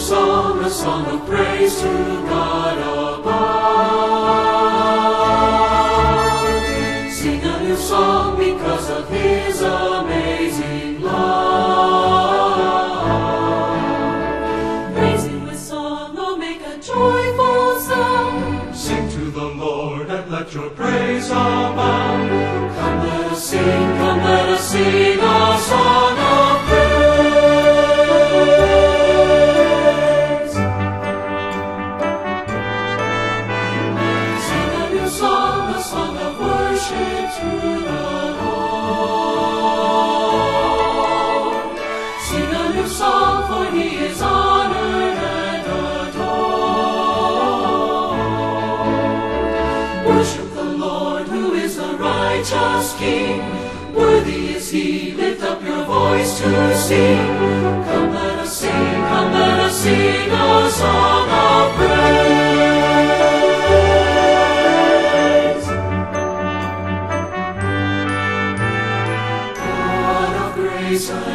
song, a song of praise to God above. Sing a new song because of His amazing love. Praise Him with song, oh make a joyful sound. Sing to the Lord and let your praise abound. Come let us sing a song of praise. Sing a new song, a song of worship to the Lord. Sing a new song, for He is honored and adored. Worship the Lord, who is the righteous King. Worthy is He, lift up your voice to sing. Come let us sing a song of praise. God of grace